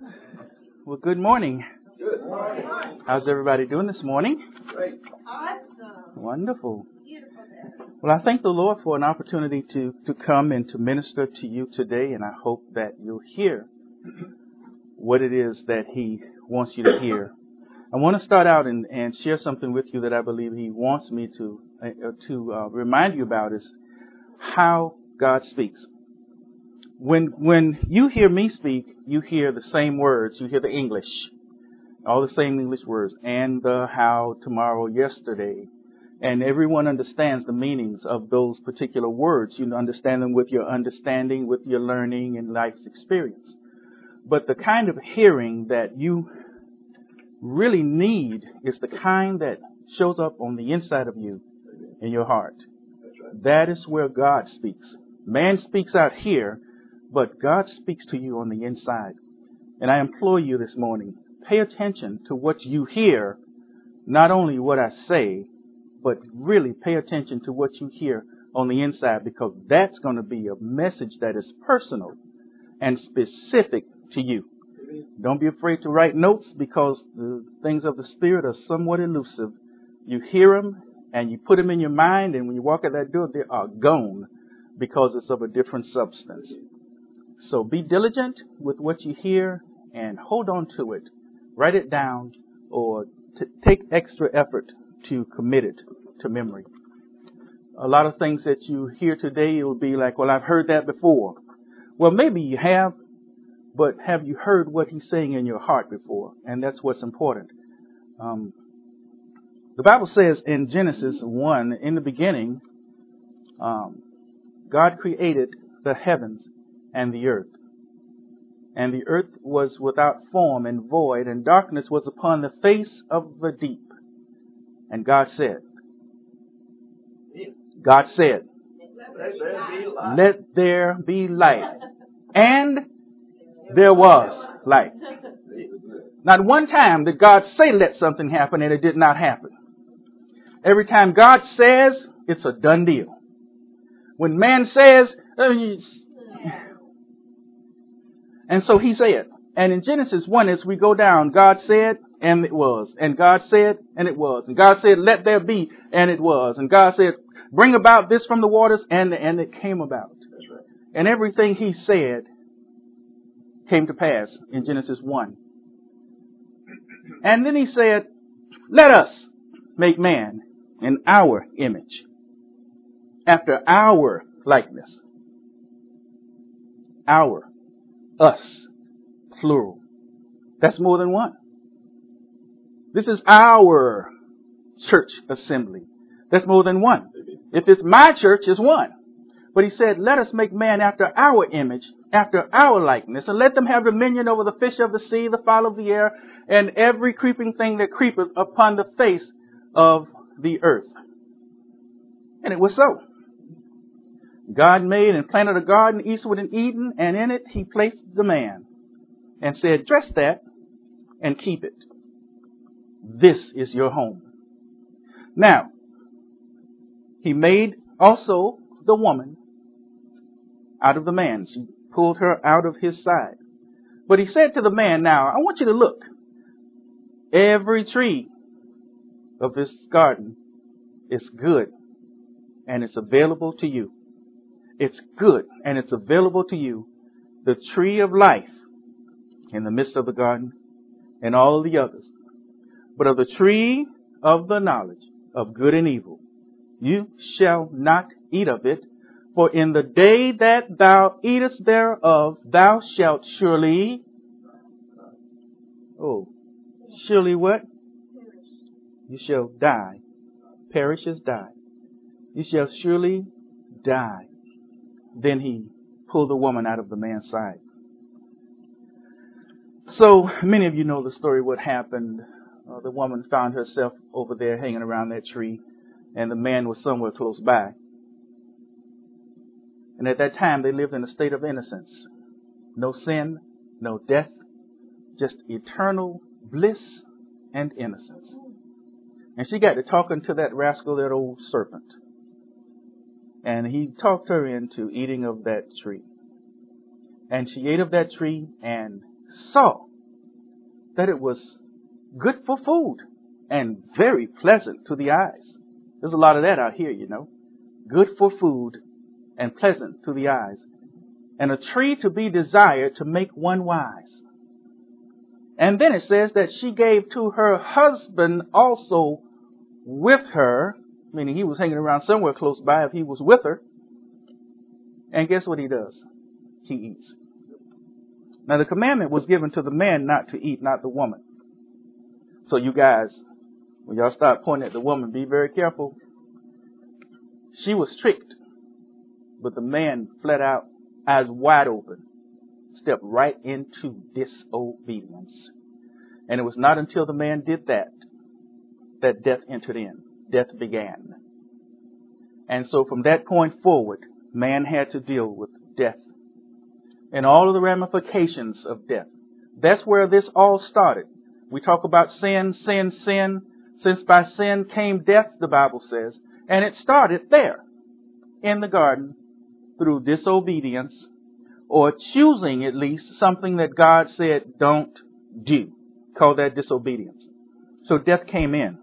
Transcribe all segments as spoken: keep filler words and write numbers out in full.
Well, good morning. Good morning. How's everybody doing this morning? Great. Awesome. Wonderful. Beautiful day. Well, I thank the Lord for an opportunity to, to come and to minister to you today, and I hope that you'll hear what it is that He wants you to hear. I want to start out and, and share something with you that I believe He wants me to uh, to uh, remind you about is how God speaks. When when you hear me speak, you hear the same words. You hear the English, all the same English words, and the, how, tomorrow, yesterday. And everyone understands the meanings of those particular words. You understand them with your understanding, with your learning and life's experience. But the kind of hearing that you really need is the kind that shows up on the inside of you, in your heart. That is where God speaks. Man speaks out here, but God speaks to you on the inside. And I implore you this morning, pay attention to what you hear, not only what I say, but really pay attention to what you hear on the inside, because that's going to be a message that is personal and specific to you. Don't be afraid to write notes, because the things of the Spirit are somewhat elusive. You hear them and you put them in your mind, and when you walk out that door, they are gone because it's of a different substance. So be diligent with what you hear and hold on to it. Write it down, or t- take extra effort to commit it to memory. A lot of things that you hear today, it will be like, well, I've heard that before. Well, maybe you have, but have you heard what He's saying in your heart before? And that's what's important. Um, the Bible says in Genesis one, in the beginning, um, God created the heavens and the earth. And the earth was without form and void, and darkness was upon the face of the deep. And God said, God said, let there be light. And there was light. Not one time did God say let something happen and it did not happen. Every time God says, it's a done deal. When man says, and so He said. And in Genesis one, as we go down, God said, and it was. And God said, and it was. And God said, let there be, and it was. And God said, bring about this from the waters, and, and it came about. That's right. And everything He said came to pass in Genesis one. And then He said, let us make man in our image, after our likeness. Our. Us. Plural. That's more than one. This is our church assembly. That's more than one. If it's my church, it's one. But He said, let us make man after our image, after our likeness, and let them have dominion over the fish of the sea, the fowl of the air, and every creeping thing that creepeth upon the face of the earth. And it was so. God made and planted a garden eastward in Eden, and in it He placed the man and said, dress that and keep it. This is your home. Now, He made also the woman out of the man. She pulled her out of his side. But He said to the man, now, I want you to look. Every tree of this garden is good, and it's available to you. It's good, and it's available to you. The tree of life in the midst of the garden, and all of the others. But of the tree of the knowledge of good and evil, you shall not eat of it, for in the day that thou eatest thereof, thou shalt surely, oh, surely what? You shall die. Perish is die. You shall surely die. Then He pulled the woman out of the man's side. So many of you know the story, what happened. Uh, the woman found herself over there hanging around that tree, and the man was somewhere close by. And at that time, they lived in a state of innocence. No sin, no death, just eternal bliss and innocence. And she got to talking to that rascal, that old serpent. And he talked her into eating of that tree. And she ate of that tree and saw that it was good for food and very pleasant to the eyes. There's a lot of that out here, you know. Good for food and pleasant to the eyes. And a tree to be desired to make one wise. And then it says that she gave to her husband also with her, meaning he was hanging around somewhere close by if he was with her. And guess what he does? He eats. Now the commandment was given to the man not to eat, not the woman. So you guys, when y'all start pointing at the woman, be very careful. She was tricked, but the man flat out, eyes wide open, stepped right into disobedience. And it was not until the man did that, that death entered in. Death began. And so from that point forward, man had to deal with death and all of the ramifications of death. That's where this all started. We talk about sin, sin, sin. Since by sin came death, the Bible says. And it started there in the garden through disobedience, or choosing at least something that God said don't do. Call that disobedience. So death came in.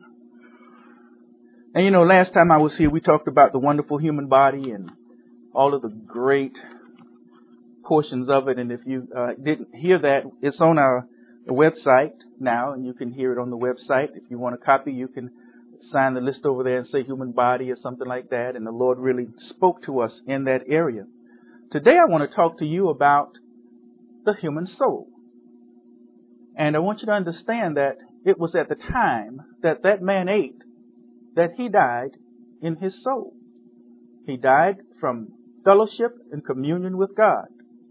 And you know, last time I was here, we talked about the wonderful human body and all of the great portions of it. And if you uh, didn't hear that, it's on our website now, and you can hear it on the website. If you want a copy, you can sign the list over there and say human body or something like that. And the Lord really spoke to us in that area. Today I want to talk to you about the human soul. And I want you to understand that it was at the time that that man ate that he died in his soul. He died from fellowship and communion with God.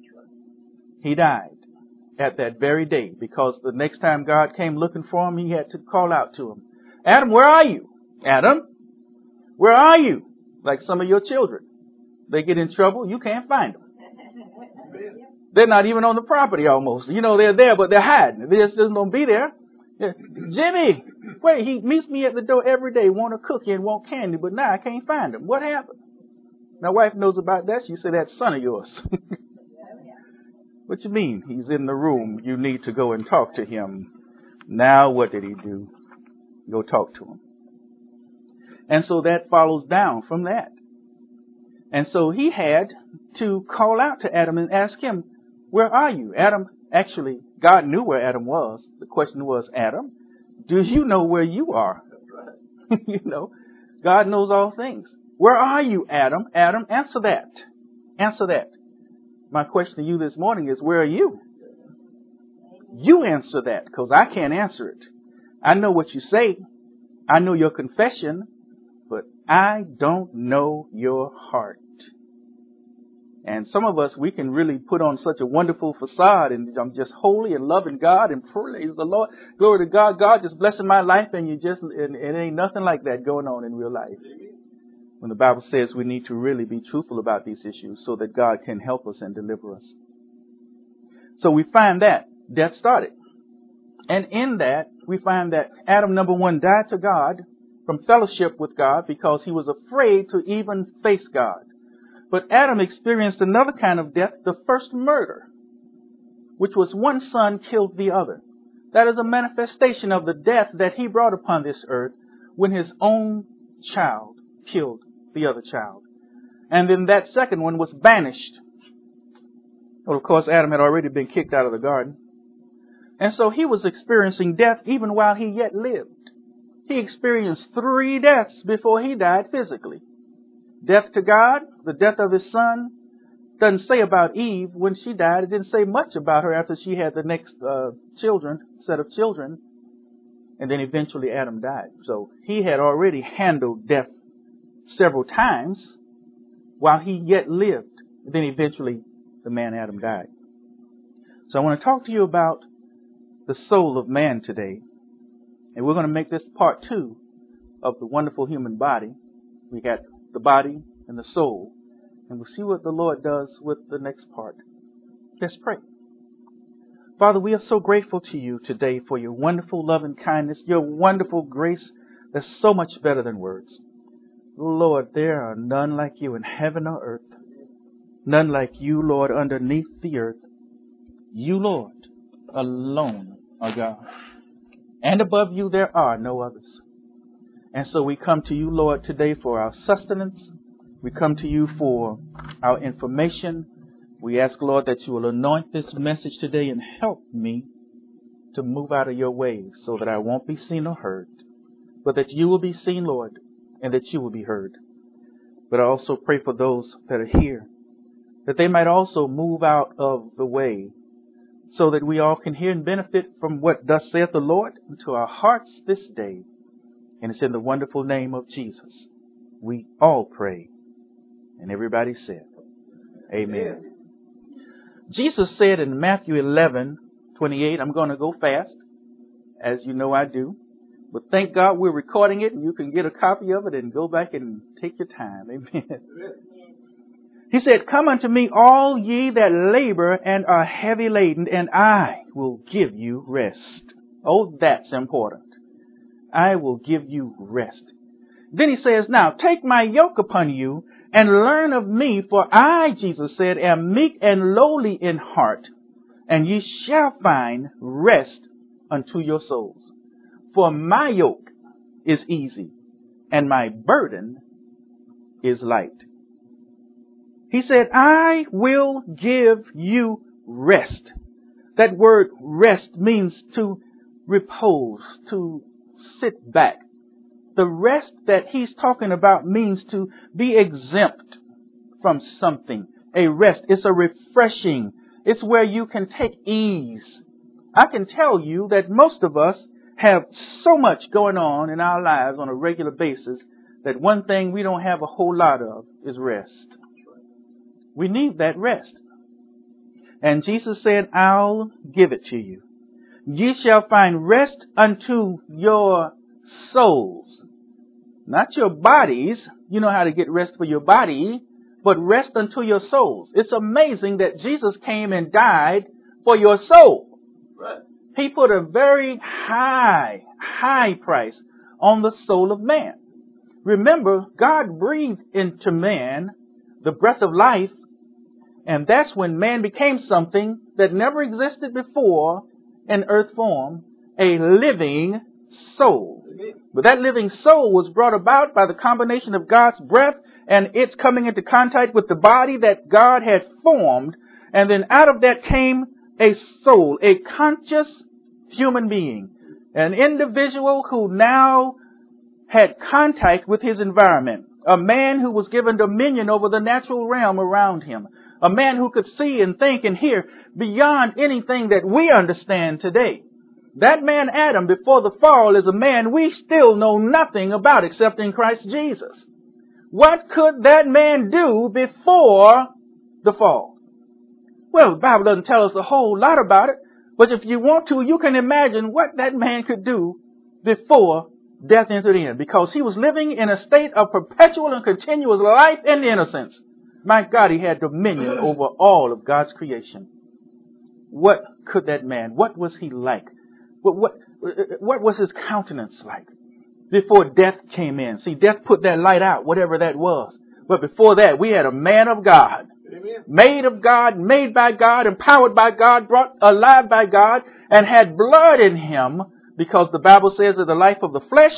He died at that very day, because the next time God came looking for him, he had to call out to him, Adam, where are you? Adam, where are you? Like some of your children. They get in trouble, you can't find them. They're not even on the property almost. You know, they're there, but they're hiding. They just don't be there. Jimmy, wait, he meets me at the door every day, want a cookie and want candy, but now I can't find him. What happened? My wife knows about that. She said, that son of yours. What you mean? He's in the room. You need to go and talk to him. Now what did he do? Go talk to him. And so that follows down from that. And so he had to call out to Adam and ask him, where are you? Adam, actually, God knew where Adam was. The question was, Adam, do you know where you are? You know, God knows all things. Where are you, Adam? Adam, answer that. Answer that. My question to you this morning is, where are you? You answer that, because I can't answer it. I know what you say. I know your confession, but I don't know your heart. And some of us, we can really put on such a wonderful facade, and I'm just holy and loving God and praise the Lord. Glory to God. God just blessing my life, and you just, and it ain't nothing like that going on in real life. When the Bible says we need to really be truthful about these issues so that God can help us and deliver us. So we find that death started. And in that, we find that Adam, number one, died to God from fellowship with God because he was afraid to even face God. But Adam experienced another kind of death, the first murder, which was one son killed the other. That is a manifestation of the death that he brought upon this earth when his own child killed the other child. And then that second one was banished. Well, of course, Adam had already been kicked out of the garden. And so he was experiencing death even while he yet lived. He experienced three deaths before he died physically. Death to God, the death of his son. Doesn't say about Eve when she died. It didn't say much about her after she had the next uh, children, set of children. And then eventually Adam died. So he had already handled death several times while he yet lived. And then eventually the man Adam died. So I want to talk to you about the soul of man today. And we're going to make this part two of the wonderful human body. We got the body and the soul. And we'll see what the Lord does with the next part. Let's pray. Father, we are so grateful to you today for your wonderful love and kindness, your wonderful grace that's so much better than words. Lord, there are none like you in heaven or earth. None like you, Lord, underneath the earth. You, Lord, alone are God. And above you there are no others. And so we come to you, Lord, today for our sustenance. We come to you for our information. We ask, Lord, that you will anoint this message today and help me to move out of your ways so that I won't be seen or heard, but that you will be seen, Lord, and that you will be heard. But I also pray for those that are here, that they might also move out of the way so that we all can hear and benefit from what thus saith the Lord into our hearts this day. And it's in the wonderful name of Jesus we all pray. And everybody said, Amen. Amen. Jesus said in Matthew eleven twenty-eight, I'm going to go fast, as you know I do. But thank God we're recording it and you can get a copy of it and go back and take your time. Amen. He said, come unto me all ye that labor and are heavy laden, and I will give you rest. Oh, that's important. I will give you rest. Then he says, now take my yoke upon you and learn of me, for I, Jesus said, am meek and lowly in heart, and ye shall find rest unto your souls. For my yoke is easy, and my burden is light. He said, I will give you rest. That word rest means to repose, to sit back. The rest that he's talking about means to be exempt from something. A rest. It's a refreshing. It's where you can take ease. I can tell you that most of us have so much going on in our lives on a regular basis that one thing we don't have a whole lot of is rest. We need that rest. And Jesus said, I'll give it to you. Ye shall find rest unto your souls. Not your bodies. You know how to get rest for your body, but rest unto your souls. It's amazing that Jesus came and died for your soul. Right. He put a very high, high price on the soul of man. Remember, God breathed into man the breath of life, and that's when man became something that never existed before in earth form, a living soul. But that living soul was brought about by the combination of God's breath and its coming into contact with the body that God had formed. And then out of that came a soul, a conscious human being, an individual who now had contact with his environment, a man who was given dominion over the natural realm around him, a man who could see and think and hear beyond anything that we understand today. That man Adam before the fall is a man we still know nothing about except in Christ Jesus. What could that man do before the fall? Well, the Bible doesn't tell us a whole lot about it, but if you want to, you can imagine what that man could do before death entered in, because he was living in a state of perpetual and continuous life and innocence. My God, he had dominion over all of God's creation. What could that man, what was he like? What, what, what was his countenance like before death came in? See, death put that light out, whatever that was. But before that, we had a man of God. Amen. Made of God, made by God, empowered by God, brought alive by God, and had blood in him, because the Bible says that the life of the flesh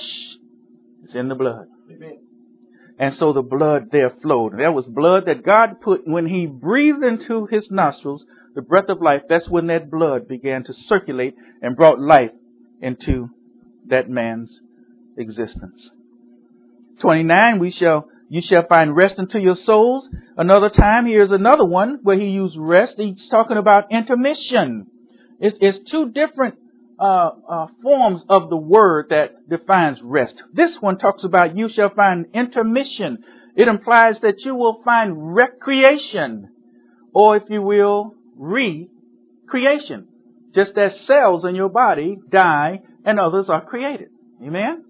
is in the blood. Amen. And so the blood there flowed. There was blood that God put when he breathed into his nostrils the breath of life. That's when that blood began to circulate and brought life into that man's existence. twenty-nine, we shall You shall find rest unto your souls. Another time, here's another one where he used rest. He's talking about intermission. It's, it's two different uh, uh, forms of the word that defines rest. This one talks about you shall find intermission. It implies that you will find recreation, or if you will, recreation. Just as cells in your body die and others are created. Amen?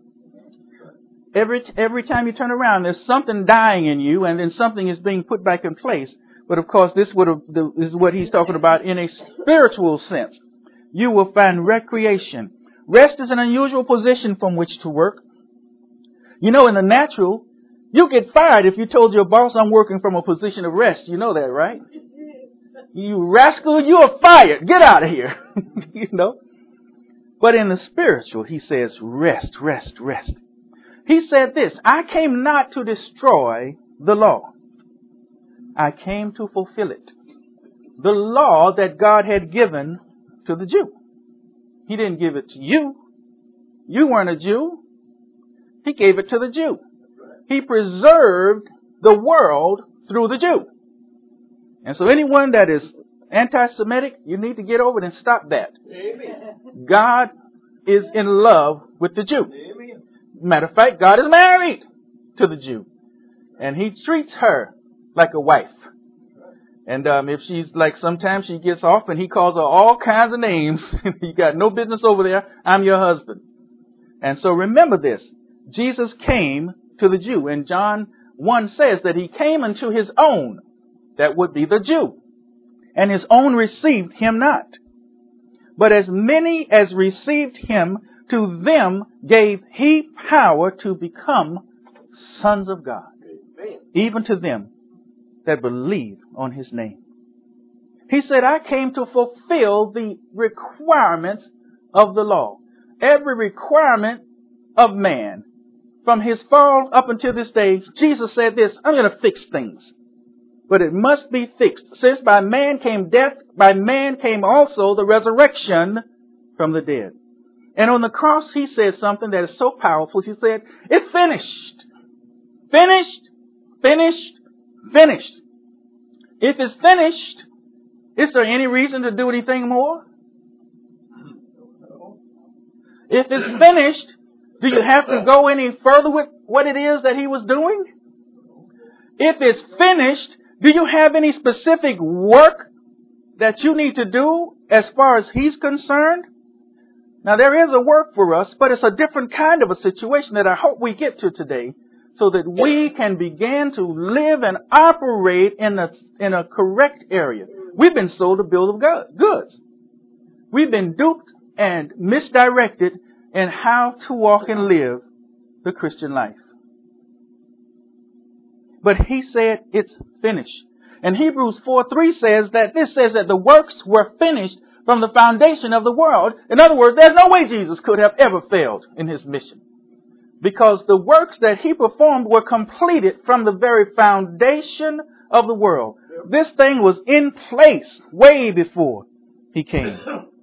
Every every time you turn around, there's something dying in you, and then something is being put back in place. But of course, this would have, this is what he's talking about in a spiritual sense. You will find recreation. Rest is an unusual position from which to work. You know, in the natural, you get fired if you told your boss, "I'm working from a position of rest." You know that, right? You rascal, you are fired. Get out of here. You know. But in the spiritual, he says, rest, rest, rest. He said this, I came not to destroy the law. I came to fulfill it. The law that God had given to the Jew. He didn't give it to you. You weren't a Jew. He gave it to the Jew. He preserved the world through the Jew. And so anyone that is anti-Semitic, you need to get over it and stop that. Amen. God is in love with the Jew. Amen. Matter of fact, God is married to the Jew. And he treats her like a wife. And um, if she's like, sometimes she gets off and he calls her all kinds of names. You got no business over there. I'm your husband. And so remember this. Jesus came to the Jew. And John one says that he came unto his own. That would be the Jew. And his own received him not. But as many as received him, to them gave he power to become sons of God. Amen. Even to them that believe on his name. He said, I came to fulfill the requirements of the law. Every requirement of man. From his fall up until this day, Jesus said this, I'm going to fix things. But it must be fixed. Since by man came death, by man came also the resurrection from the dead. And on the cross, he said something that is so powerful. He said, it's finished. Finished, finished, finished. If it's finished, is there any reason to do anything more? If it's finished, do you have to go any further with what it is that he was doing? If it's finished, do you have any specific work that you need to do as far as he's concerned? Now, there is a work for us, but it's a different kind of a situation that I hope we get to today so that we can begin to live and operate in a, in a correct area. We've been sold a bill of goods. We've been duped and misdirected in how to walk and live the Christian life. But he said it's finished. And Hebrews four three says that this says that the works were finished from the foundation of the world. In other words, there's no way Jesus could have ever failed in his mission. Because the works that he performed were completed from the very foundation of the world. This thing was in place way before he came.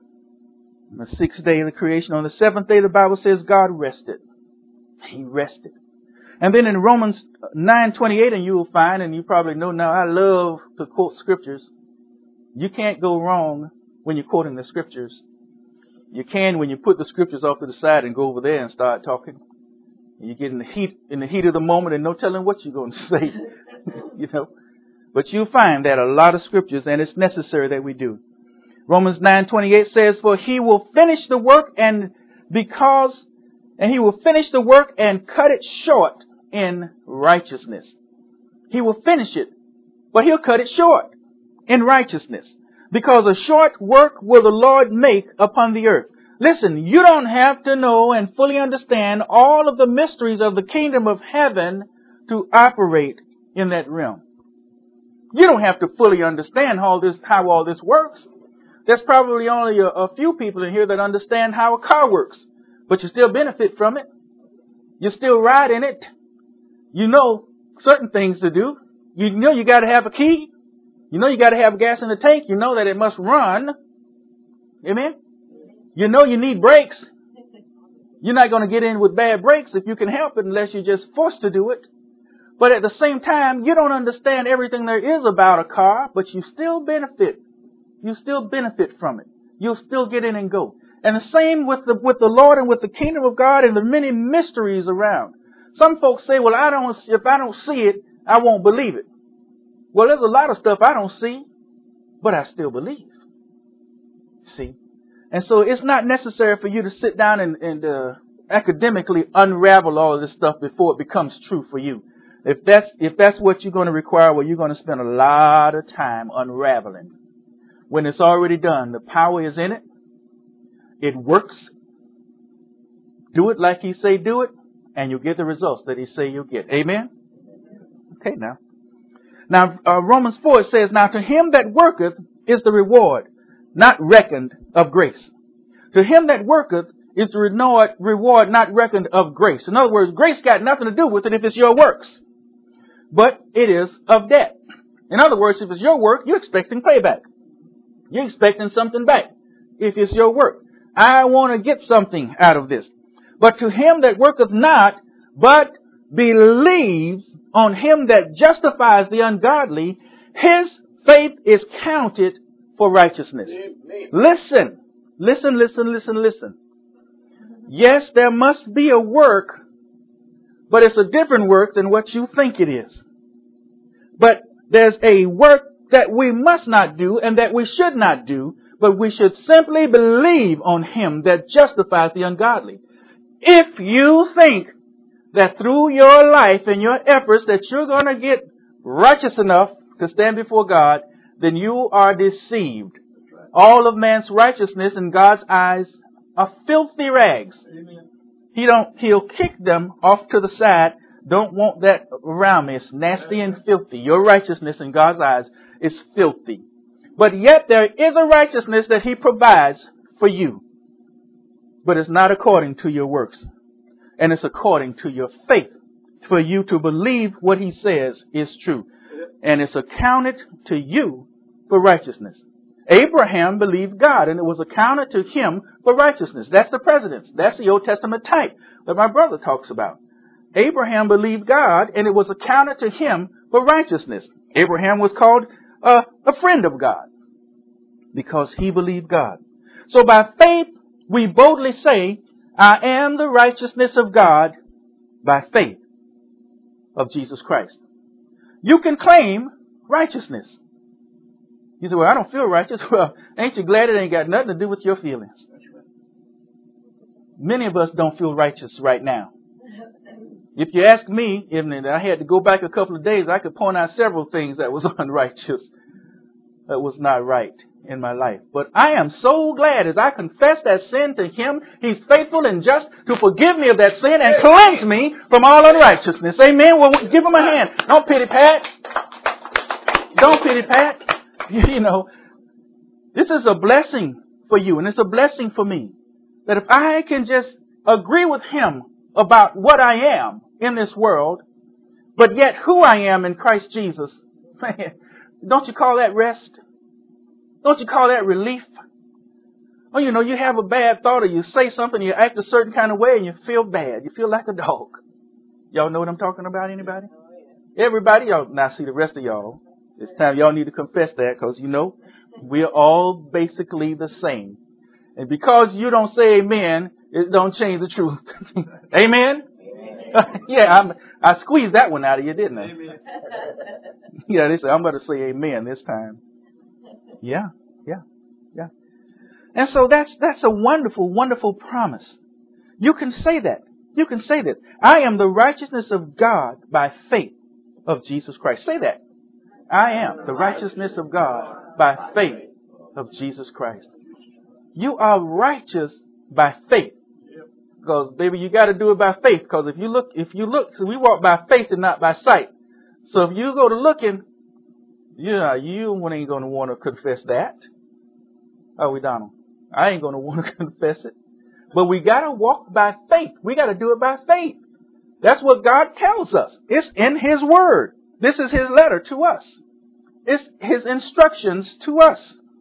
On the sixth day of the creation, on the seventh day, the Bible says God rested. He rested. And then in Romans nine twenty-eight, and you will find, and you probably know now, I love to quote scriptures. You can't go wrong when you're quoting the scriptures. You can when you put the scriptures off to the side and go over there and start talking. You get in the heat, in the heat of the moment and no telling what you're going to say. You know. But you'll find that a lot of scriptures, and it's necessary that we do. Romans nine twenty-eight says, for he will finish the work and because, and he will finish the work and cut it short in righteousness. He will finish it, but he'll cut it short in righteousness. Because a short work will the Lord make upon the earth. Listen, you don't have to know and fully understand all of the mysteries of the kingdom of heaven to operate in that realm. You don't have to fully understand how this, how all this works. There's probably only a, a few people in here that understand how a car works, but you still benefit from it. You still ride in it. You know certain things to do. You know you got to have a key. You know you got to have gas in the tank. You know that it must run. Amen. You know you need brakes. You're not going to get in with bad brakes if you can help it unless you're just forced to do it. But at the same time, you don't understand everything there is about a car, but you still benefit. You still benefit from it. You'll still get in and go. And the same with the, with the Lord and with the kingdom of God and the many mysteries around. Some folks say, well, I don't, if I don't see it, I won't believe it. Well, there's a lot of stuff I don't see, but I still believe. See? And so it's not necessary for you to sit down and, and uh, academically unravel all of this stuff before it becomes true for you. If that's, if that's what you're going to require, well, you're going to spend a lot of time unraveling. When it's already done, the power is in it. It works. Do it like he say do it, and you'll get the results that he say you'll get. Amen? Okay, now. Now, uh, Romans four says, now to him that worketh is the reward, not reckoned of grace. To him that worketh is the reward, reward not reckoned of grace. In other words, grace got nothing to do with it if it's your works. But it is of debt. In other words, if it's your work, you're expecting payback. You're expecting something back if it's your work. I want to get something out of this. But to him that worketh not, but believes on him that justifies the ungodly, his faith is counted for righteousness. Amen. Listen, listen, listen, listen, listen. Yes, there must be a work, but it's a different work than what you think it is. But there's a work that we must not do and that we should not do, but we should simply believe on him that justifies the ungodly. If you think that through your life and your efforts that you're going to get righteous enough to stand before God, then you are deceived. All of man's righteousness in God's eyes are filthy rags. Amen. He don't, he'll kick them off to the side. Don't want that around me. It's nasty and filthy. Your righteousness in God's eyes is filthy. But yet there is a righteousness that he provides for you. But it's not according to your works. And it's according to your faith. For you to believe what he says is true. And it's accounted to you for righteousness. Abraham believed God, and it was accounted to him for righteousness. That's the precedence. That's the Old Testament type that my brother talks about. Abraham believed God, and it was accounted to him for righteousness. Abraham was called uh, a friend of God because he believed God. So by faith, we boldly say, I am the righteousness of God by faith of Jesus Christ. You can claim righteousness. You say, well, I don't feel righteous. Well, ain't you glad it ain't got nothing to do with your feelings? Many of us don't feel righteous right now. If you ask me, if I had to go back a couple of days, I could point out several things that was unrighteous, that was not right in my life. But I am so glad as I confess that sin to him, he's faithful and just to forgive me of that sin and cleanse me from all unrighteousness. Amen. Well, give him a hand. Don't pity pat. Don't pity pat. You know, this is a blessing for you and it's a blessing for me. That if I can just agree with him about what I am in this world, but yet who I am in Christ Jesus, man, don't you call that rest? Don't you call that relief? Oh, you know, you have a bad thought or you say something, you act a certain kind of way and you feel bad. You feel like a dog. Y'all know what I'm talking about, anybody? Everybody, y'all, now see the rest of y'all. It's time y'all need to confess that because, you know, we're all basically the same. And because you don't say amen, it don't change the truth. Amen? Amen. Yeah, I'm, I squeezed that one out of you, didn't I? Amen. Yeah, they say, I'm going to say amen this time. Yeah, yeah, yeah. And so that's, that's a wonderful, wonderful promise. You can say that. You can say that. I am the righteousness of God by faith of Jesus Christ. Say that. I am the righteousness of God by faith of Jesus Christ. You are righteous by faith. Because, baby, you got to do it by faith. Because if you look, if you look, so we walk by faith and not by sight. So if you go to looking, yeah, you ain't going to want to confess that. Oh, we Donald. I ain't going to want to confess it. But we got to walk by faith. We got to do it by faith. That's what God tells us. It's in His Word. This is His letter to us. It's His instructions to us.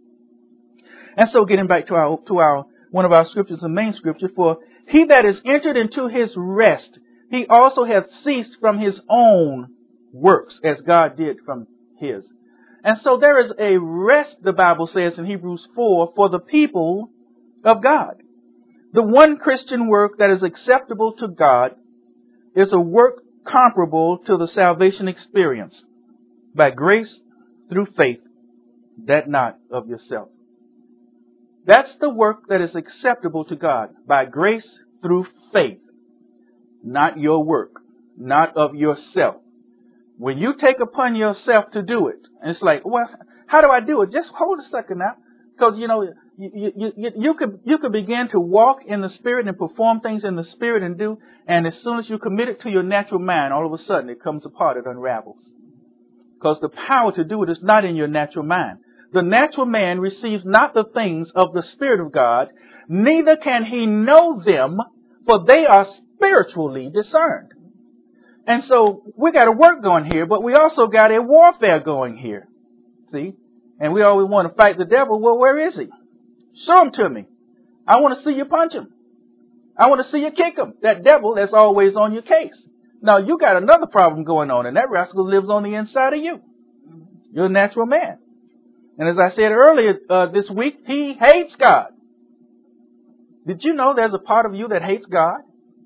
And so getting back to our, to our, one of our scriptures, the main scripture, for he that is entered into his rest, he also hath ceased from his own works, as God did from his. And so there is a rest, the Bible says in Hebrews four, for the people of God. The one Christian work that is acceptable to God is a work comparable to the salvation experience, by grace through faith, that not of yourself. That's the work that is acceptable to God, by grace through faith, not your work, not of yourself. When you take upon yourself to do it, and it's like, well, how do I do it? Just hold a second now, because you know you you you, you could you could begin to walk in the Spirit and perform things in the Spirit and do, and as soon as you commit it to your natural mind, all of a sudden it comes apart, it unravels, because the power to do it is not in your natural mind. the natural man receives not the things of the Spirit of God, neither can he know them, for they are spiritually discerned. And so we got a work going here, but we also got a warfare going here. See? And we always want to fight the devil. Well, where is he? Show him to me. I want to see you punch him. I want to see you kick him. That devil that's always on your case. Now, you got another problem going on, and that rascal lives on the inside of you. You're a natural man. And as I said earlier uh, this week, he hates God. Did you know there's a part of you that hates God?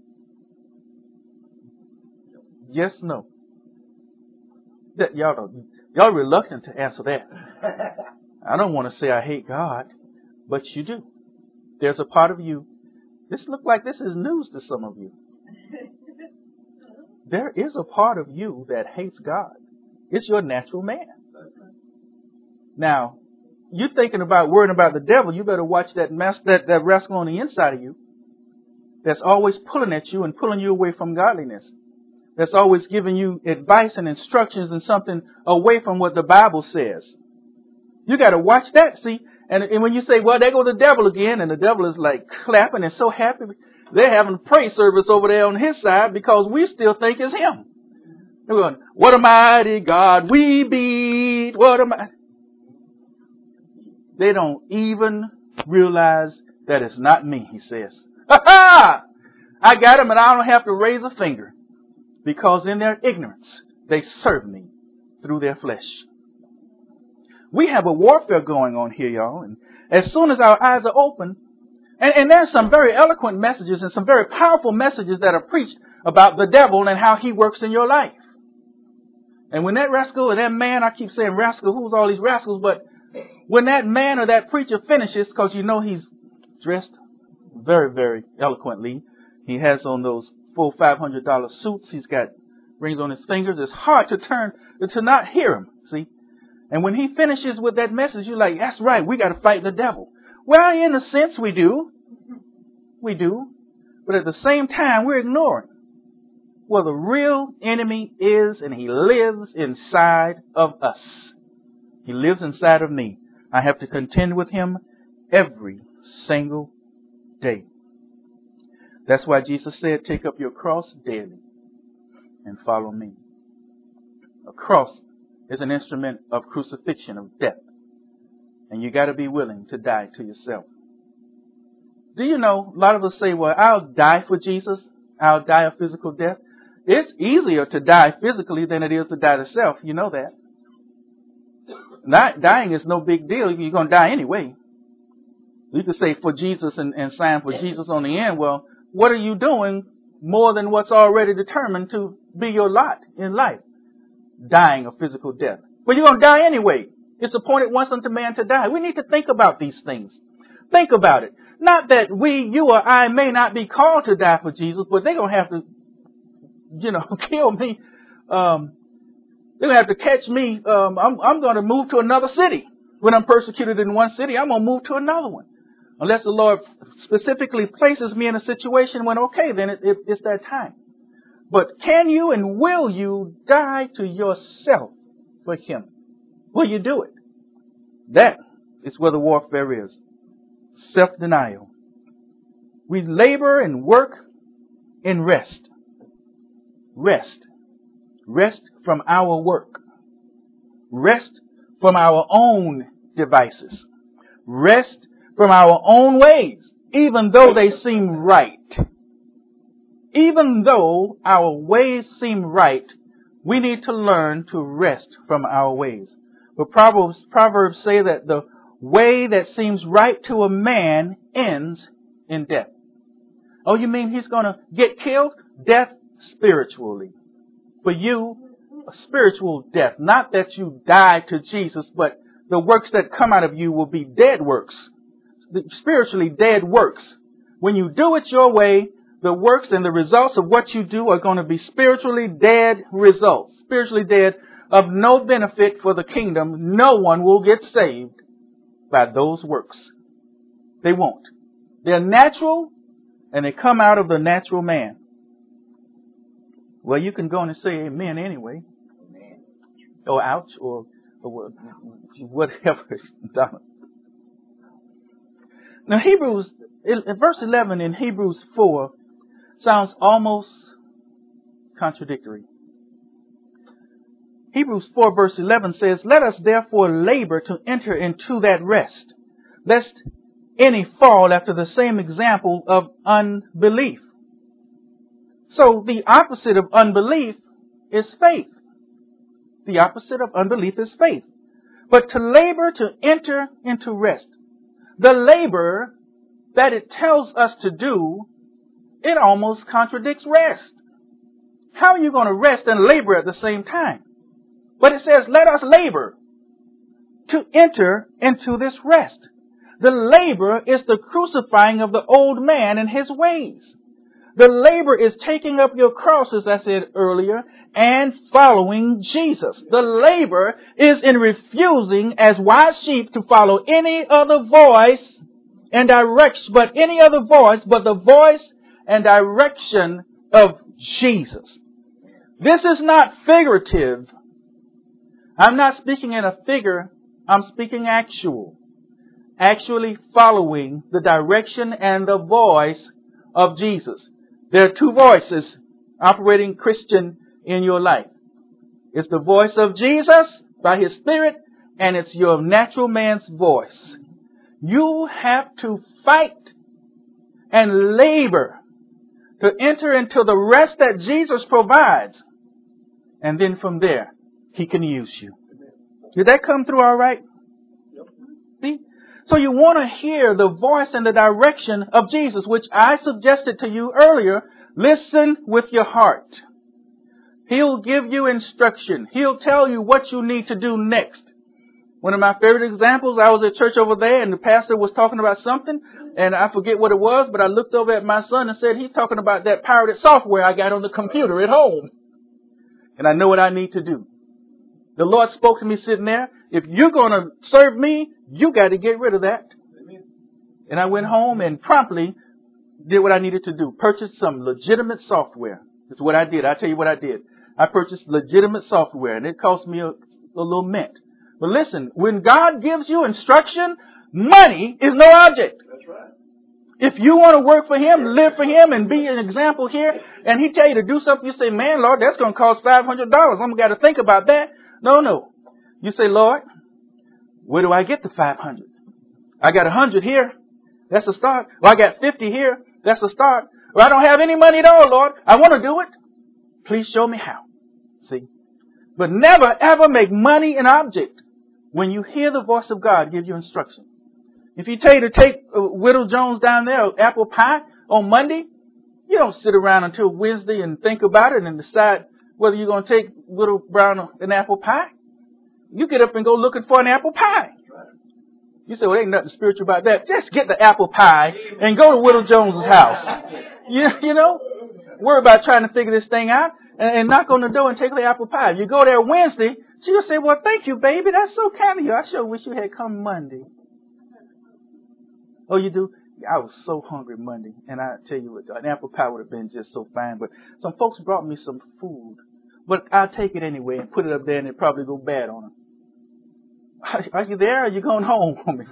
Yes, no. That y'all don't, y'all reluctant to answer that. I don't want to say I hate God, but you do. There's a part of you. This looks like this is news to some of you. There is a part of you that hates God. It's your natural man. Now, you're thinking about worrying about the devil. You better watch that mess, that, that rascal on the inside of you that's always pulling at you and pulling you away from godliness. That's always giving you advice and instructions and something away from what the Bible says. You got to watch that, see? And, and when you say, well, there goes the devil again, and the devil is like clapping and so happy, they're having praise service over there on his side because we still think it's him. They're going, what a mighty God we beat. What a mighty. They don't even realize that it's not me, he says. Ha ha! I got him and I don't have to raise a finger. Because in their ignorance, they serve me through their flesh. We have a warfare going on here, y'all. And as soon as our eyes are open, and, and there's some very eloquent messages and some very powerful messages that are preached about the devil and how he works in your life. And when that rascal or that man, I keep saying rascal, who's all these rascals? But when that man or that preacher finishes, because you know he's dressed very, very eloquently, he has on those full five hundred dollars suits. He's got rings on his fingers. It's hard to turn, to not hear him, see? And when he finishes with that message, you're like, that's right, we got to fight the devil. Well, in a sense, we do. We do. But at the same time, we're ignoring well, the real enemy is, and he lives inside of us. He lives inside of me. I have to contend with him every single day. That's why Jesus said, take up your cross daily and follow me. A cross is an instrument of crucifixion, of death. And you got to be willing to die to yourself. Do you know, a lot of us say, well, I'll die for Jesus. I'll die a physical death. It's easier to die physically than it is to die to self. You know that. Not, dying is no big deal. You're going to die anyway. You could say for Jesus and, and sign for Jesus on the end. Well, what are you doing more than what's already determined to be your lot in life? Dying a physical death. But you're going to die anyway. It's appointed once unto man to die. We need to think about these things. Think about it. Not that we, you or I may not be called to die for Jesus, but they're going to have to, you know, kill me. Um, they're going to have to catch me. Um, I'm, I'm going to move to another city. When I'm persecuted in one city, I'm going to move to another one. Unless the Lord specifically places me in a situation when, okay, then it, it, it's that time. But can you and will you die to yourself for him? Will you do it? That is where the warfare is. Self-denial. We labor and work in rest. Rest. Rest from our work. Rest from our own devices. Rest from our own ways, even though they seem right. Even though our ways seem right, we need to learn to rest from our ways. But Proverbs, Proverbs say that the way that seems right to a man ends in death. Oh, you mean he's going to get killed? Death spiritually. For you, a spiritual death. Not that you die to Jesus, but the works that come out of you will be dead works. Spiritually dead works. When you do it your way, the works and the results of what you do are going to be spiritually dead results. Spiritually dead, of no benefit for the kingdom. No one will get saved by those works. They won't. They're natural and they come out of the natural man. Well, you can go on and say amen anyway. Or ouch, or or whatever. Now Hebrews, in verse eleven in Hebrews four sounds almost contradictory. Hebrews four verse eleven says, "Let us therefore labor to enter into that rest, lest any fall after the same example of unbelief." So the opposite of unbelief is faith. The opposite of unbelief is faith. But to labor to enter into rest, the labor that it tells us to do, it almost contradicts rest. How are you going to rest and labor at the same time? But it says, let us labor to enter into this rest. The labor is the crucifying of the old man and his ways. The labor is taking up your cross, as I said earlier, and following Jesus. The labor is in refusing as wise sheep to follow any other voice and direction, but any other voice but the voice and direction of Jesus. This is not figurative. I'm not speaking in a figure. I'm speaking actual. Actually following the direction and the voice of Jesus. There are two voices operating Christian in your life. It's the voice of Jesus by His Spirit, and it's your natural man's voice. You have to fight and labor to enter into the rest that Jesus provides. And then from there, He can use you. Did that come through all right? See? So you want to hear the voice and the direction of Jesus, which I suggested to you earlier. Listen with your heart. He'll give you instruction. He'll tell you what you need to do next. One of my favorite examples, I was at church over there and the pastor was talking about something and I forget what it was, but I looked over at my son and said, he's talking about that pirated software I got on the computer at home. And I know what I need to do. The Lord spoke to me sitting there. If you're going to serve me, you got to get rid of that. Amen. And I went home and promptly did what I needed to do. Purchased some legitimate software. That's what I did. I'll tell you what I did. I purchased legitimate software and it cost me a, a little mint. But listen, when God gives you instruction, money is no object. That's right. If you want to work for Him, live for Him, and be an example here, and He tell you to do something, you say, man, Lord, that's going to cost five hundred dollars. I'm going to think about that. No, no. You say, Lord, where do I get the five hundred? I got one hundred here. That's a start. Well, I got fifty here. That's a start. Well, I don't have any money at all, Lord. I want to do it. Please show me how. See? But never, ever make money an object when you hear the voice of God give you instruction. If He tell you to take uh, Widow Jones down there, apple pie, on Monday, you don't sit around until Wednesday and think about it and decide whether you're going to take Widow Brown an apple pie. You get up and go looking for an apple pie. You say, well, ain't nothing spiritual about that. Just get the apple pie and go to Widow Jones's house. You, you know, worry about trying to figure this thing out and, and knock on the door and take the apple pie. If you go there Wednesday, she'll say, well, thank you, baby. That's so kind of you. I sure wish you had come Monday. Oh, you do? I was so hungry Monday. And I tell you what, an apple pie would have been just so fine. But some folks brought me some food. But I'll take it anyway and put it up there and it'll probably go bad on them. Are you there or are you going home for me?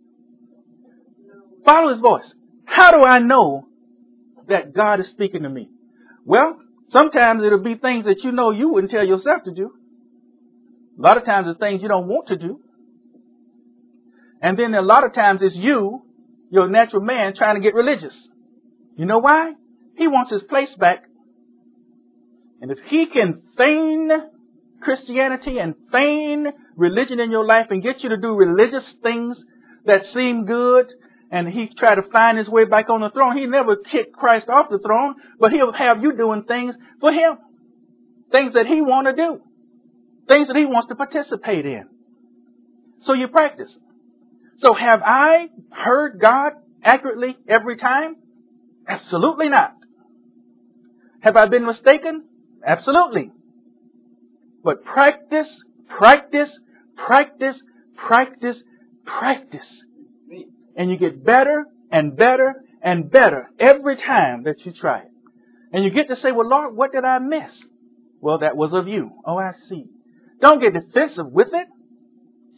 Follow His voice. How do I know that God is speaking to me? Well, sometimes it'll be things that you know you wouldn't tell yourself to do. A lot of times it's things you don't want to do. And then a lot of times it's you, your natural man, trying to get religious. You know why? He wants his place back. And if he can feign Christianity and feign religion in your life and get you to do religious things that seem good, and he try to find his way back on the throne, he never kick Christ off the throne, but he'll have you doing things for him. Things that he want to do. Things that he wants to participate in. So you practice. So have I heard God accurately every time? Absolutely not. Have I been mistaken? Absolutely. But practice, practice, practice, practice, practice. And you get better and better and better every time that you try it. And you get to say, well, Lord, what did I miss? Well, that was of you. Oh, I see. Don't get defensive with it.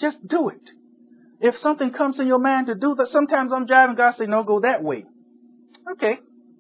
Just do it. If something comes in your mind to do that, sometimes I'm driving, God say, no, go that way. Okay.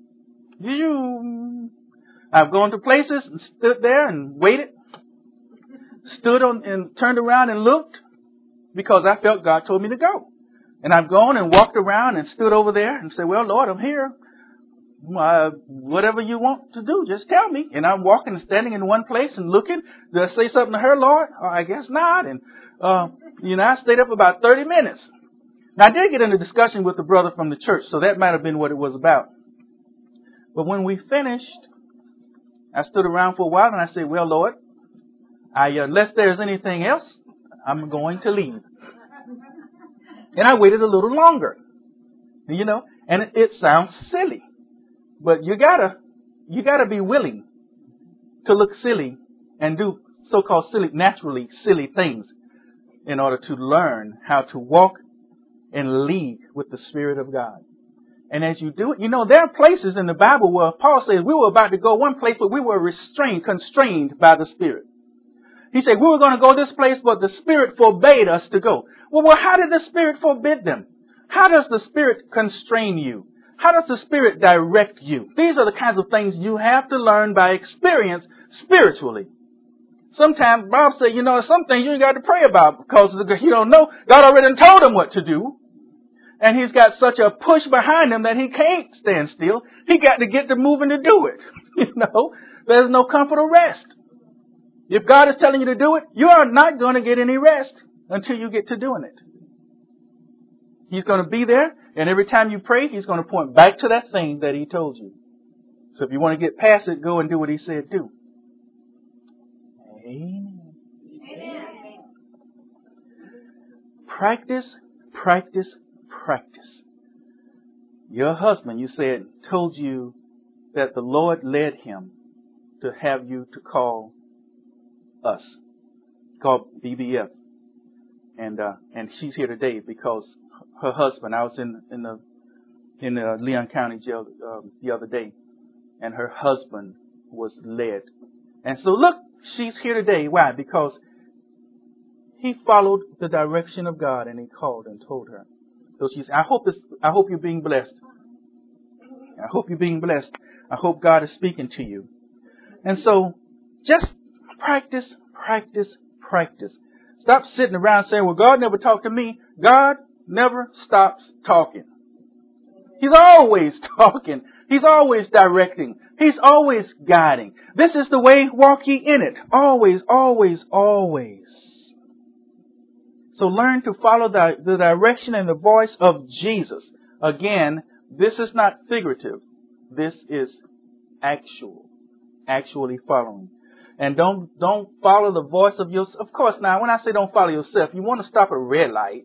You, I've gone to places and stood there and waited, stood on and turned around and looked because I felt God told me to go. And I've gone and walked around and stood over there and said, well, Lord, I'm here. Uh, whatever you want to do, just tell me. And I'm walking and standing in one place and looking. Did I say something to her, Lord? Oh, I guess not. And, uh, you know, I stayed up about thirty minutes. Now, I did get in a discussion with the brother from the church, so that might have been what it was about. But when we finished, I stood around for a while and I said, well, Lord, I, uh, unless there's anything else, I'm going to leave. And I waited a little longer, you know, and it, it sounds silly. But you gotta, you gotta be willing to look silly and do so-called silly, naturally silly things in order to learn how to walk in league with the Spirit of God. And as you do it, you know, there are places in the Bible where Paul says we were about to go one place, but we were restrained, constrained by the Spirit. He said we were going to go this place, but the Spirit forbade us to go. Well, well, how did the Spirit forbid them? How does the Spirit constrain you? How does the Spirit direct you? These are the kinds of things you have to learn by experience spiritually. Sometimes Bob said, you know, some things you ain't got to pray about because you don't know. God already told him what to do. And he's got such a push behind him that he can't stand still. He got to get to moving to do it. You know, there's no comfort or rest. If God is telling you to do it, you are not going to get any rest until you get to doing it. He's going to be there, and every time you pray, he's going to point back to that thing that he told you. So if you want to get past it, go and do what he said do. Amen. Amen. Practice, practice, practice. Your husband, you said, told you that the Lord led him to have you to call us, call B B F. And, uh, and she's here today because her husband, I was in, in the, in the Leon County jail, uh, the other day, and her husband was led. And so look, she's here today. Why? Because he followed the direction of God and he called and told her. So she's, I hope this, I hope you're being blessed. I hope you're being blessed. I hope God is speaking to you. And so just practice, practice, practice. Stop sitting around saying, well, God never talked to me. God never stops talking. He's always talking. He's always directing. He's always guiding. This is the way, walk ye in it. Always, always, always. So learn to follow the, the direction and the voice of Jesus. Again, this is not figurative. This is actual. Actually following. And don't don't follow the voice of yourself. Of course, now, when I say don't follow yourself, you want to stop at a red light.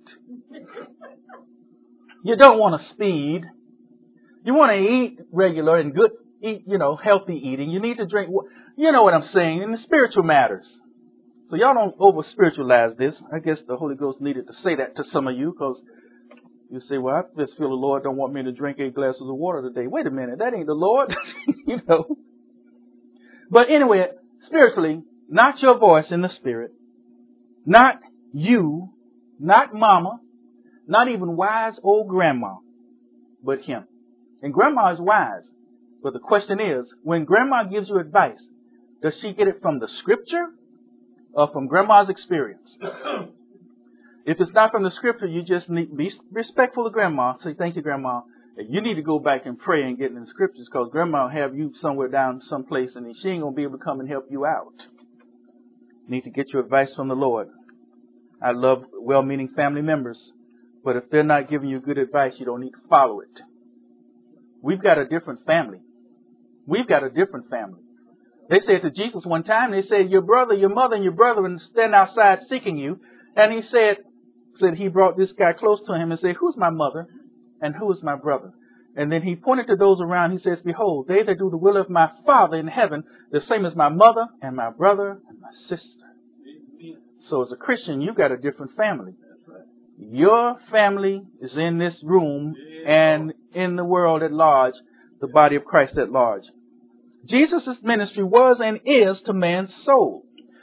You don't want to speed. You want to eat regular and good, eat, you know, healthy eating. You need to drink, you know what I'm saying, in the spiritual matters. So y'all don't over-spiritualize this. I guess the Holy Ghost needed to say that to some of you because you say, well, I just feel the Lord don't want me to drink eight glasses of water today. Wait a minute, that ain't the Lord. You know. But anyway, spiritually, not your voice in the spirit, not you, not mama, not even wise old grandma, but him. And grandma is wise. But the question is, when grandma gives you advice, does she get it from the scripture or from grandma's experience? If it's not from the scripture, you just need to be respectful of grandma. Say, thank you, grandma. You need to go back and pray and get in the scriptures because grandma will have you somewhere down someplace and she ain't going to be able to come and help you out. You need to get your advice from the Lord. I love well-meaning family members, but if they're not giving you good advice, you don't need to follow it. We've got a different family. We've got a different family. They said to Jesus one time, they said, your brother, your mother, and your brother stand outside seeking you. And he said, said he brought this guy close to him and said, who's my mother and who is my brother? And then he pointed to those around. He says, behold, they that do the will of my Father in heaven, the same as my mother and my brother and my sister. So as a Christian, you've got a different family. Your family is in this room and in the world at large, the body of Christ at large. Jesus' ministry was and is to man's soul.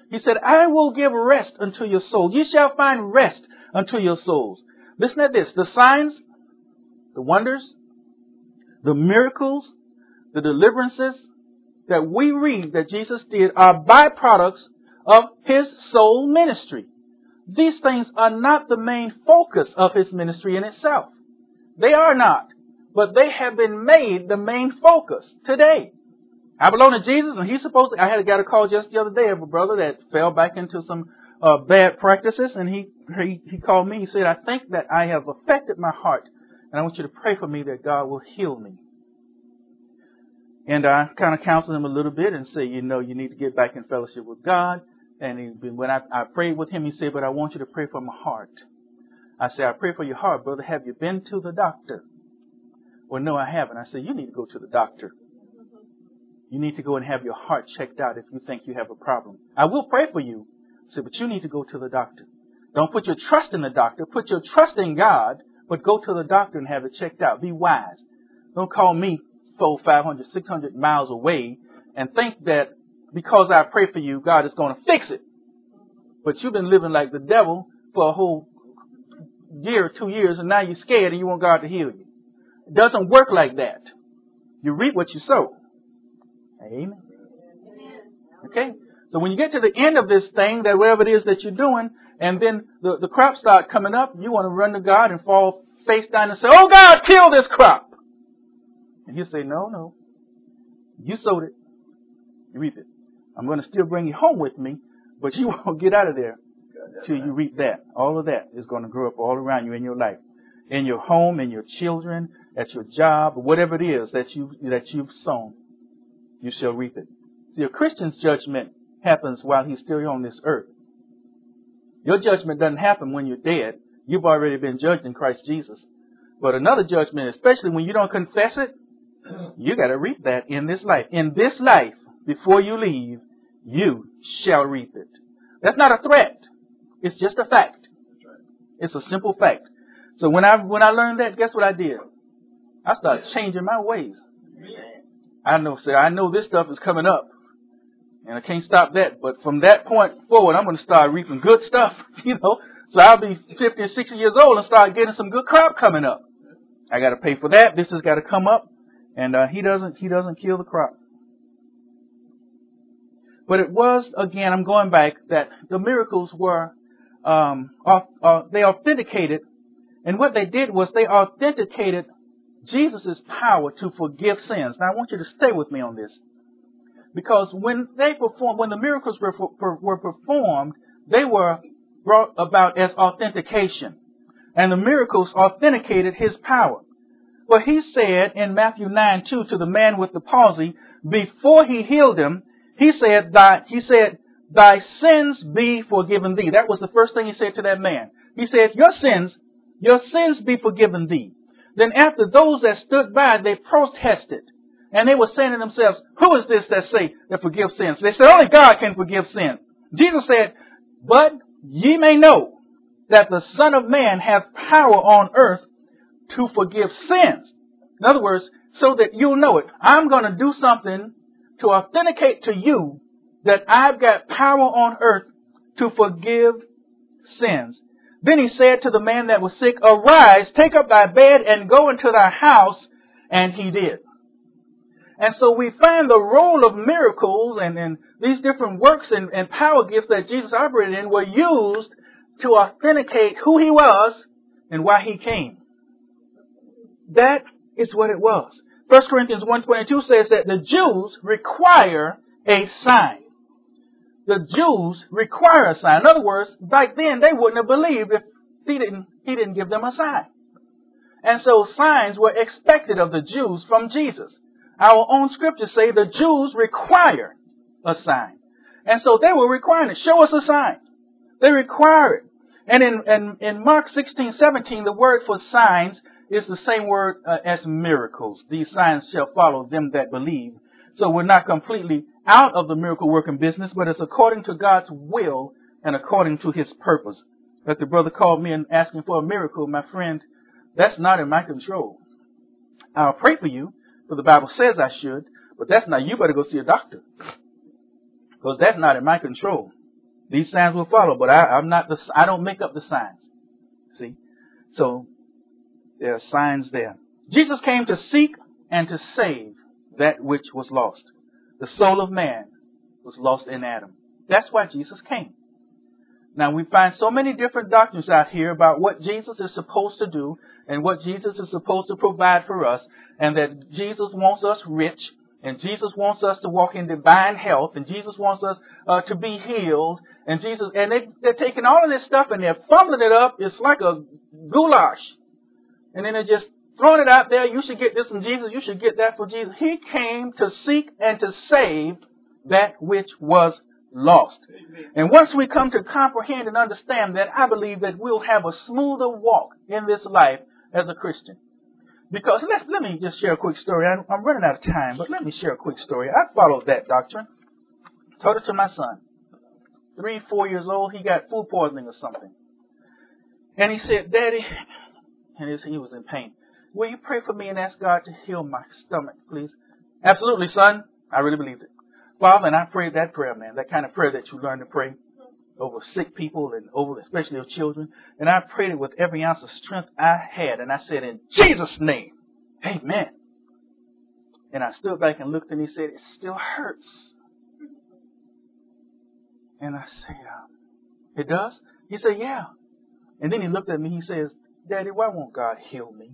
He said, I will give rest unto your soul. You shall find rest unto your souls. Listen to this. The signs, the wonders, the miracles, the deliverances that we read that Jesus did are byproducts of his soul ministry. These things are not the main focus of his ministry in itself. They are not. But they have been made the main focus today. I belong to Jesus, and he's supposed to... I had a guy to call just the other day of a brother that fell back into some uh, bad practices, and he, he he called me. He said, I think that I have affected my heart, and I want you to pray for me that God will heal me. And I kind of counseled him a little bit and say, you know, you need to get back in fellowship with God. And he, when I, I prayed with him, he said, but I want you to pray for my heart. I said, I pray for your heart, brother. Have you been to the doctor? Well, no, I haven't. I said, you need to go to the doctor. You need to go and have your heart checked out if you think you have a problem. I will pray for you. I said, but you need to go to the doctor. Don't put your trust in the doctor. Put your trust in God, but go to the doctor and have it checked out. Be wise. Don't call me four, five hundred, six hundred miles away and think that because I pray for you, God is going to fix it. But you've been living like the devil for a whole year or two years, and now you're scared and you want God to heal you. It doesn't work like that. You reap what you sow. Amen. Okay? So when you get to the end of this thing, that whatever it is that you're doing, and then the, the crops start coming up, you want to run to God and fall face down and say, oh God, kill this crop. And he'll say, no, no. You sowed it. You reap it. I'm going to still bring you home with me, but you won't get out of there till you reap that. All of that is going to grow up all around you in your life. In your home, in your children, at your job, whatever it is that you that you've sown, you shall reap it. See, a Christian's judgment happens while he's still on this earth. Your judgment doesn't happen when you're dead. You've already been judged in Christ Jesus. But another judgment, especially when you don't confess it, you got to reap that in this life. In this life, before you leave, you shall reap it. That's not a threat. It's just a fact. It's a simple fact. So when I when I learned that, guess what I did? I started changing my ways. I know, say, I know this stuff is coming up, and I can't stop that. But from that point forward, I'm going to start reaping good stuff, you know. So I'll be fifty or sixty years old and start getting some good crop coming up. I got to pay for that. This has got to come up, and uh, he doesn't he doesn't kill the crop. But it was, again, I'm going back, that the miracles were, um, uh, they authenticated, and what they did was they authenticated Jesus' power to forgive sins. Now, I want you to stay with me on this. Because when they performed, when the miracles were, were performed, they were brought about as authentication. And the miracles authenticated his power. But he said in Matthew nine two to the man with the palsy, before he healed him, he said, thy, he said, thy sins be forgiven thee. That was the first thing he said to that man. He said, your sins, your sins be forgiven thee. Then after those that stood by, they protested. And they were saying to themselves, who is this that say that forgive sins? They said, only God can forgive sins. Jesus said, but ye may know that the Son of Man hath power on earth to forgive sins. In other words, so that you'll know it. I'm going to do something to authenticate to you that I've got power on earth to forgive sins. Then he said to the man that was sick, arise, take up thy bed and go into thy house. And he did. And so we find the role of miracles and, and these different works and, and power gifts that Jesus operated in were used to authenticate who he was and why he came. That is what it was. First Corinthians one twenty-two says that the Jews require a sign. The Jews require a sign. In other words, back then they wouldn't have believed if he didn't, he didn't give them a sign. And so signs were expected of the Jews from Jesus. Our own scriptures say the Jews require a sign. And so they were requiring it. Show us a sign. They require it. And in, in, in Mark sixteen seventeen, the word for signs is the same word uh, as miracles. These signs shall follow them that believe. So we're not completely out of the miracle working business, but it's according to God's will and according to his purpose. Like the brother called me and asking for a miracle, my friend, that's not in my control. I'll pray for you, for the Bible says I should, but that's not, you better go see a doctor. Because that's not in my control. These signs will follow, but I, I'm not the, I don't make up the signs. See? So, there are signs there. Jesus came to seek and to save that which was lost. The soul of man was lost in Adam. That's why Jesus came. Now, we find so many different doctrines out here about what Jesus is supposed to do and what Jesus is supposed to provide for us, and that Jesus wants us rich, and Jesus wants us to walk in divine health, and Jesus wants us uh, to be healed, and Jesus, and they, they're taking all of this stuff and they're fumbling it up. It's like a goulash. And then they're just throwing it out there. You should get this from Jesus. You should get that from Jesus. He came to seek and to save that which was lost. Amen. And once we come to comprehend and understand that, I believe that we'll have a smoother walk in this life as a Christian. Because let's, let me just share a quick story. I'm, I'm running out of time, but let me share a quick story. I followed that doctrine. Told it to my son. Three, four years old, he got food poisoning or something. And he said, Daddy, and his, he was in pain, will you pray for me and ask God to heal my stomach, please? Absolutely, son. I really believed it. Father, and I prayed that prayer, man, that kind of prayer that you learn to pray over sick people and over especially your children. And I prayed it with every ounce of strength I had. And I said, in Jesus' name, amen. And I stood back and looked and he said, it still hurts. And I said, uh, it does? He said, yeah. And then he looked at me, he says, Daddy, why won't God heal me?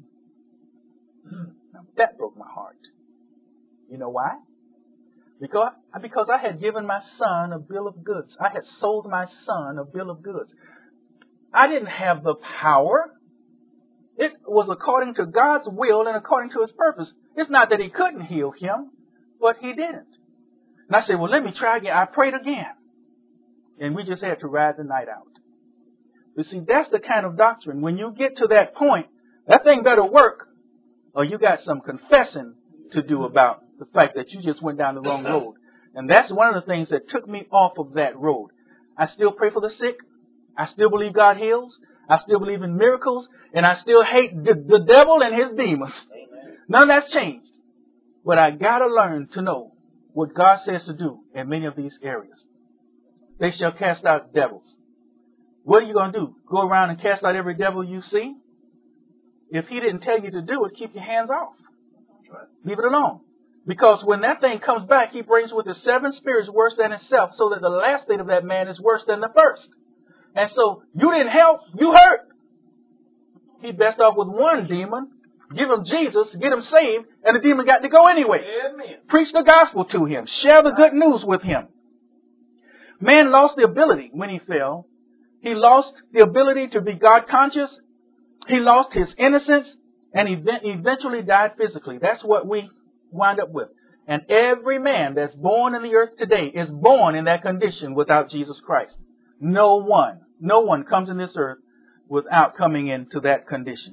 Now, that broke my heart. You know why? Because, because I had given my son a bill of goods. I had sold my son a bill of goods. I didn't have the power. It was according to God's will and according to his purpose. It's not that he couldn't heal him, but he didn't. And I said, well, let me try again. I prayed again. And we just had to ride the night out. You see, that's the kind of doctrine. When you get to that point, that thing better work, or you got some confessing to do about the fact that you just went down the wrong road. And that's one of the things that took me off of that road. I still pray for the sick. I still believe God heals. I still believe in miracles. And I still hate the, the devil and his demons. None of that's changed. But I got to learn to know what God says to do in many of these areas. They shall cast out devils. What are you going to do? Go around and cast out every devil you see? If he didn't tell you to do it, keep your hands off. Leave it alone. Because when that thing comes back, he brings with it seven spirits worse than himself, so that the last state of that man is worse than the first. And so you didn't help, you hurt. He best off with one demon, give him Jesus, get him saved, and the demon got to go anyway. Amen. Preach the gospel to him. Share the good news with him. Man lost the ability when he fell. He lost the ability to be God conscious. He lost his innocence, and he eventually died physically. That's what we wind up with. And every man that's born in the earth today is born in that condition without Jesus Christ. No one, no one comes in this earth without coming into that condition.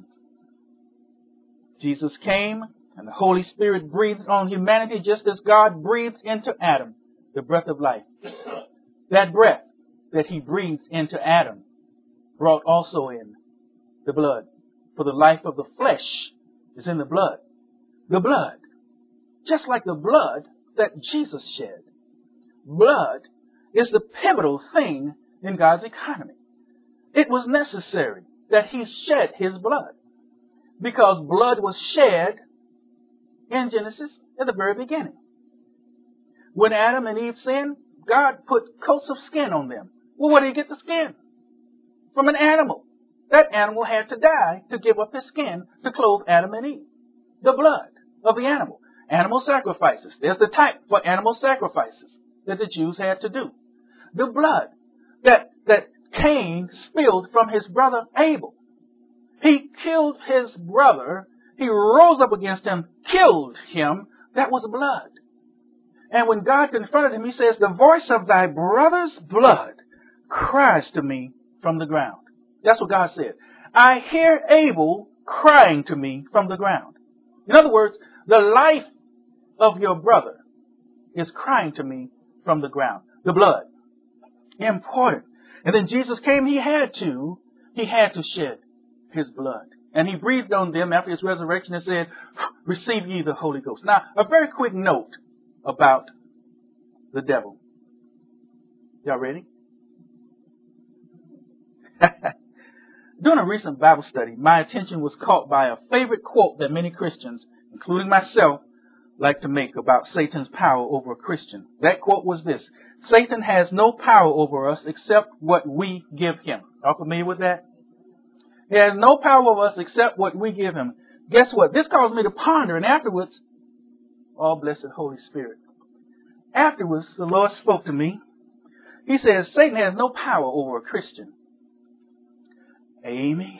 Jesus came and the Holy Spirit breathed on humanity just as God breathed into Adam the breath of life. That breath that he breathed into Adam brought also in the blood. For the life of the flesh is in the blood. The blood. Just like the blood that Jesus shed. Blood is the pivotal thing in God's economy. It was necessary that he shed his blood. Because blood was shed in Genesis at the very beginning. When Adam and Eve sinned, God put coats of skin on them. Well, where did he get the skin? From an animal. That animal had to die to give up his skin to clothe Adam and Eve. The blood of the animal. Animal sacrifices. There's the type for animal sacrifices that the Jews had to do. The blood that, that Cain spilled from his brother Abel. He killed his brother. He rose up against him, killed him. That was blood. And when God confronted him, he says, the voice of thy brother's blood cries to me from the ground. That's what God said. I hear Abel crying to me from the ground. In other words, the life of your brother is crying to me from the ground. The blood. Important. And then Jesus came, he had to, he had to shed his blood. And he breathed on them after his resurrection and said, receive ye the Holy Ghost. Now, a very quick note about the devil. Y'all ready? During a recent Bible study, my attention was caught by a favorite quote that many Christians, including myself, like to make about Satan's power over a Christian. That quote was this: Satan has no power over us except what we give him. Are you familiar with that? He has no power over us except what we give him. Guess what? This caused me to ponder, and afterwards, oh, blessed Holy Spirit. Afterwards, the Lord spoke to me. He says, Satan has no power over a Christian. Amen.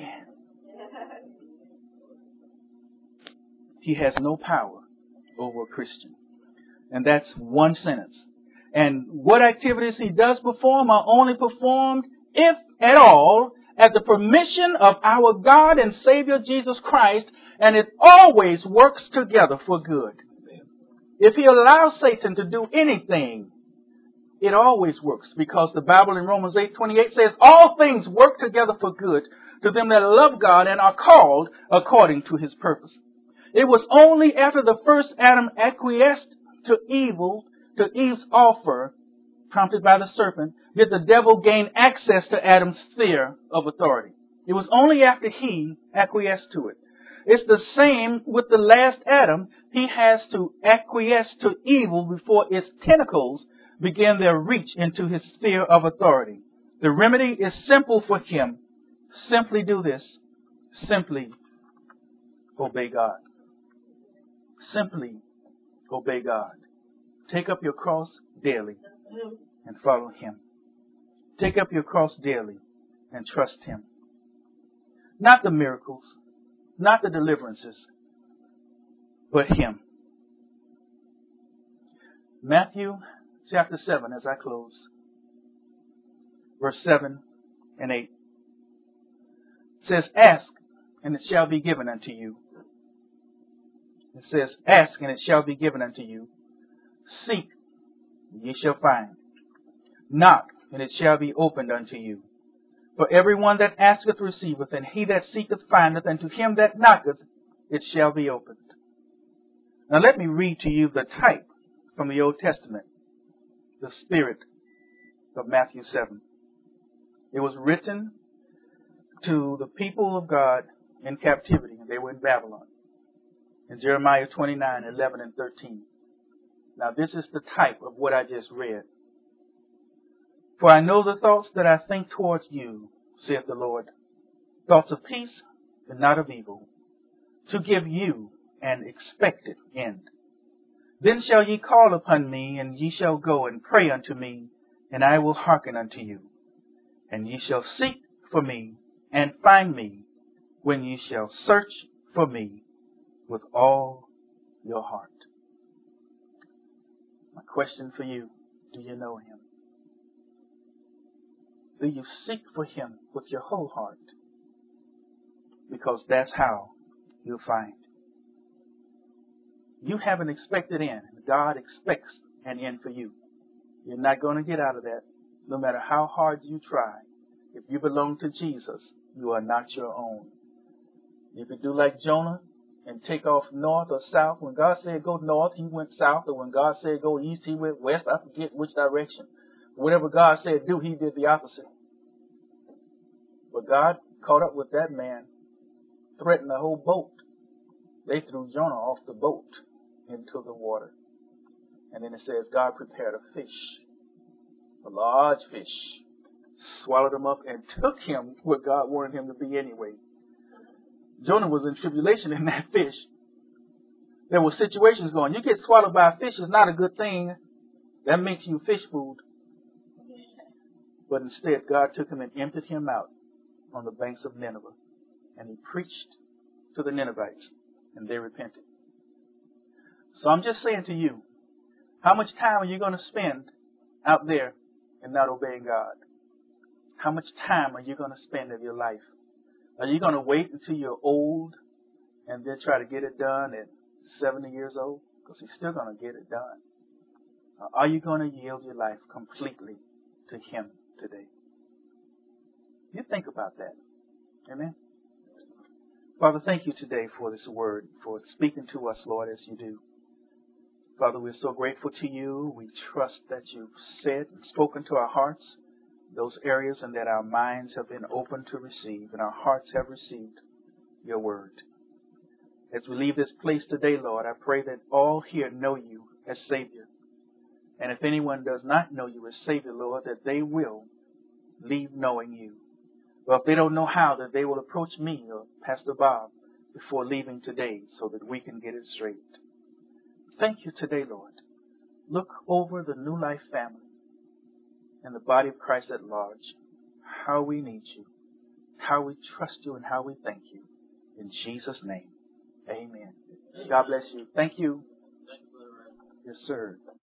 He has no power over a Christian. And that's one sentence. And what activities he does perform are only performed, if at all, at the permission of our God and Savior Jesus Christ, and it always works together for good. If he allows Satan to do anything, it always works, because the Bible in Romans eight twenty-eight says, all things work together for good to them that love God and are called according to his purpose. It was only after the first Adam acquiesced to evil, to Eve's offer, prompted by the serpent, did the devil gain access to Adam's sphere of authority. It was only after he acquiesced to it. It's the same with the last Adam. He has to acquiesce to evil before its tentacles begin their reach into his sphere of authority. The remedy is simple for him. Simply do this. Simply obey God. Simply obey God. Take up your cross daily and follow him. Take up your cross daily and trust him. Not the miracles, not the deliverances, but him. Matthew chapter seven, as I close, verse seven and eight, says, ask and it shall be given unto you. It says, ask and it shall be given unto you. Seek and ye shall find. Knock and it shall be opened unto you. For everyone that asketh receiveth, and he that seeketh findeth, and to him that knocketh it shall be opened. Now let me read to you the type from the Old Testament, the spirit of Matthew seven. It was written to the people of God in captivity. They were in Babylon. In Jeremiah twenty-nine, eleven and thirteen. Now this is the type of what I just read. For I know the thoughts that I think towards you, saith the Lord, thoughts of peace and not of evil, to give you an expected end. Then shall ye call upon me, and ye shall go and pray unto me, and I will hearken unto you. And ye shall seek for me, and find me, when ye shall search for me with all your heart. My question for you, do you know him? Do you seek for him with your whole heart? Because that's how you'll find. You have an expected end. God expects an end for you. You're not going to get out of that, no matter how hard you try. If you belong to Jesus, you are not your own. If you do like Jonah and take off north or south, when God said go north, he went south, or when God said go east, he went west. I forget which direction. Whatever God said do, he did the opposite. But God caught up with that man, threatened the whole boat. They threw Jonah off the boat into the water. And then it says God prepared a fish, a large fish, swallowed him up and took him where God wanted him to be anyway. Jonah was in tribulation in that fish. There were situations going. You get swallowed by a fish is not a good thing. That makes you fish food. But instead, God took him and emptied him out on the banks of Nineveh. And he preached to the Ninevites, and they repented. So I'm just saying to you, how much time are you going to spend out there and not obeying God? How much time are you going to spend of your life? Are you going to wait until you're old and then try to get it done at seventy years old? Because he's still going to get it done. Or are you going to yield your life completely to him today? You think about that. Amen. Father, thank you today for this word, for speaking to us, Lord, as you do. Father, we're so grateful to you. We trust that you've said and spoken to our hearts. those areas and that our minds have been open to receive and our hearts have received your word. As we leave this place today, Lord, I pray that all here know you as Savior. And if anyone does not know you as Savior, Lord, that they will leave knowing you. Well, if they don't know how, that they will approach me or Pastor Bob before leaving today so that we can get it straight. Thank you today, Lord. Look over the New Life family and the body of Christ at large, how we need you, how we trust you, and how we thank you. In Jesus' name, amen. God bless you. Thank you. Yes, sir.